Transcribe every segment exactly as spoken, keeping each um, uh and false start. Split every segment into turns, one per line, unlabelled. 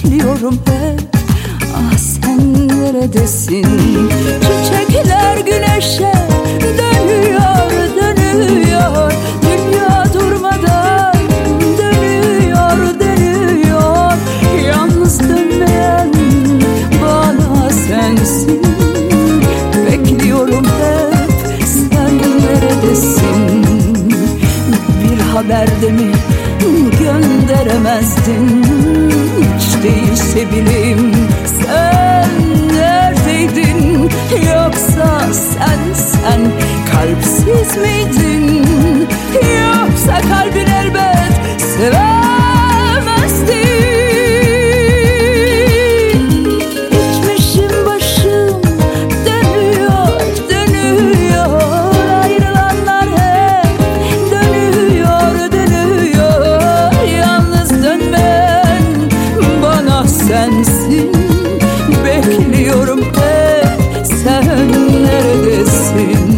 bekliyorum hep. Ah sen neredesin? Çiçekler güneşe dönüyor, dönüyor. Dünya durmadan dönüyor, dönüyor. Yalnız dönmeyen bana sensin. Bekliyorum hep, sen neredesin? Bir haber de mi gönderemezdin? Hiç değilse bileyim, sen neredeydin? Yoksa sen, sen kalpsiz miydin? Yoksa kalbin elbet sevemezdi. İçmişim başım dönüyor, dönüyor. Ayrılanlar hep dönüyor, dönüyor. Yalnız dönmeyen bana sensin. Bekliyorum hep, sen neredesin?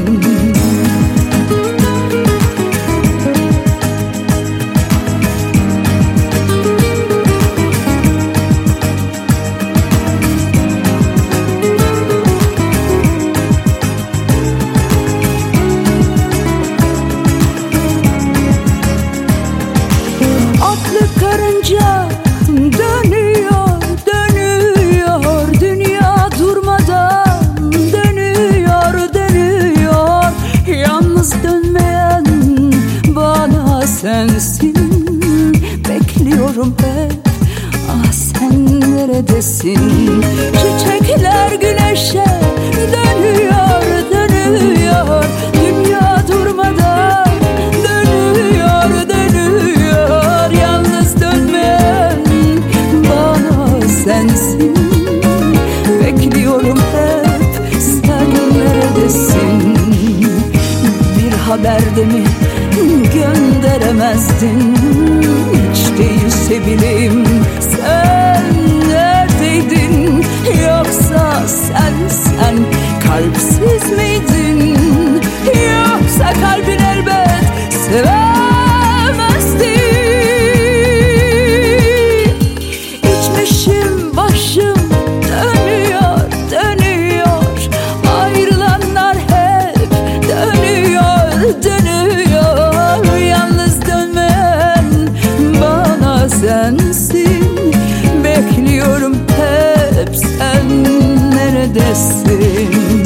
Atlı karınca dönüyor, dönüyor. Dünya durmadan dönüyor, dönüyor. Yalnız dönmeyen bana sensin. Bekliyorum hep, ah sen neredesin? Çiçekler güneşe dönüyor, dönüyor. Dünya durmadan dönüyor, dönüyor. Yalnız dönmeyen bana sensin. Bekliyorum hep, sen neredesin? Bir haber de mi gönderemezdin? Hiç değilse bileyim, sen neredeydin? Yoksa sen, sen kalpsiz miydin? Yoksa kalbin elbet sevemezdi. İçmişim başım dönüyor, dönüyor. Ayrılanlar hep dönüyor, dönüyor. Yalnız dönmeyen bana sensin. Bekliyorum hep, sen neredesin?